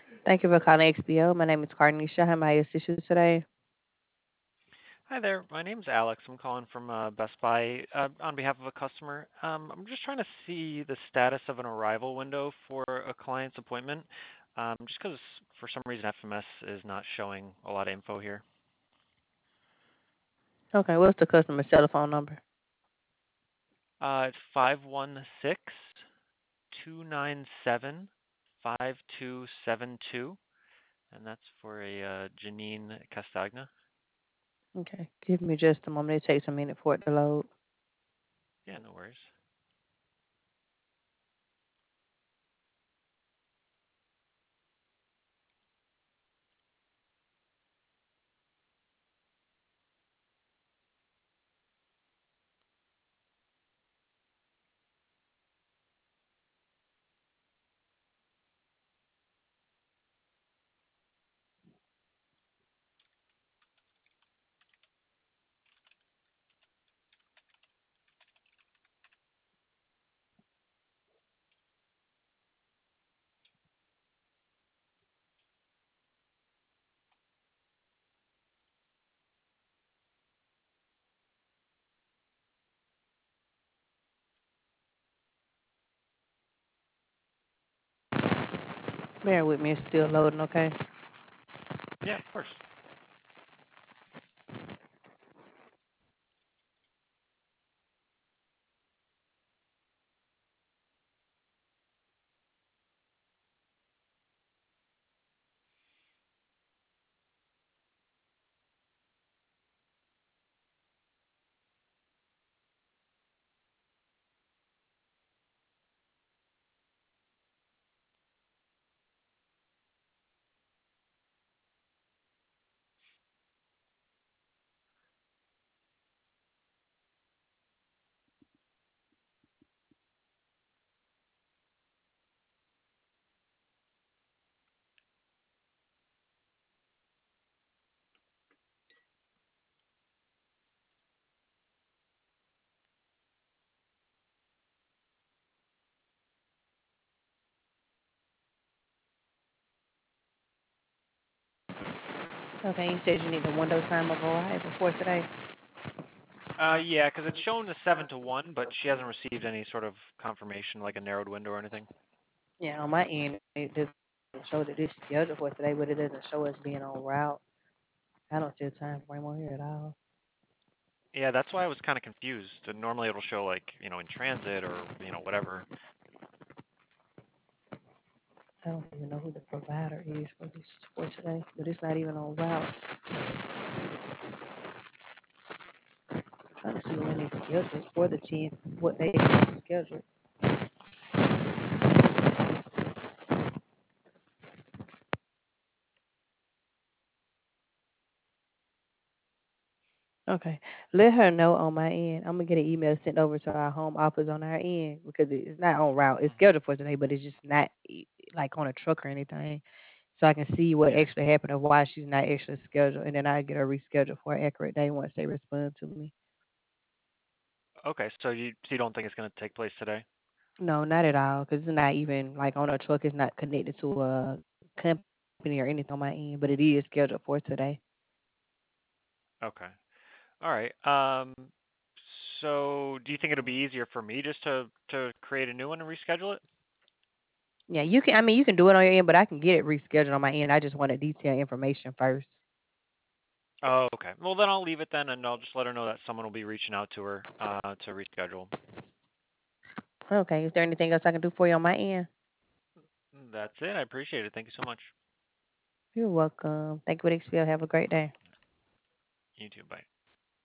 Thank you for calling XBO. My name is Carnisha. How may I assist you today? Hi there. My name's Alex. I'm calling from Best Buy on behalf of a customer. I'm just trying to see the status of an arrival window for a client's appointment, just because for some reason FMS is not showing a lot of info here. Okay, what's the customer's telephone number? It's 516-297-5272, and that's for a Janine Castagna. Okay, give me just a moment. It takes a minute for it to load. Yeah, no worries. Bear with me. It's still loading, okay? Yeah, of course. Okay, you said you need the window time of arrival for today. Yeah, because it's shown the 7 to 1, but she hasn't received any sort of confirmation, like a narrowed window or anything. Yeah, on my end, it doesn't show that it's scheduled for today, but it doesn't show us being on route. I don't see a time frame on here at all. Yeah, that's why I was kind of confused. And normally it'll show like, in transit or, whatever. I don't even know who the provider is for this for today, but it's not even on route. I'm trying to see when it's scheduled for the 10th, what day it's scheduled. Okay. Let her know on my end. I'm gonna get an email sent over to our home office on our end because it's not on route. It's Hmm. scheduled for today, but it's just not like on a truck or anything. So I can see what Yeah. actually happened and why she's not actually scheduled, and then I get her rescheduled for an accurate day once they respond to me. Okay, so you don't think it's going to take place today? No, not at all, because it's not even like on a truck. It's not connected to a company or anything on my end, but it is scheduled for today. Okay. All right. So do you think it'll be easier for me just to create a new one and reschedule it? Yeah, you can. I mean, you can do it on your end, but I can get it rescheduled on my end. I just wanted detailed information first. Oh, okay. Well, then I'll leave it then, and I'll just let her know that someone will be reaching out to her to reschedule. Okay. Is there anything else I can do for you on my end? That's it. I appreciate it. Thank you so much. You're welcome. Thank you for the experience. Have a great day. You too. Bye.